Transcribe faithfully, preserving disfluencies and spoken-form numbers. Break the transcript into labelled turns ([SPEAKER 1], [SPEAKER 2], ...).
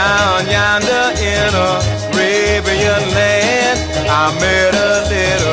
[SPEAKER 1] Down yonder in Arabian land, I met a little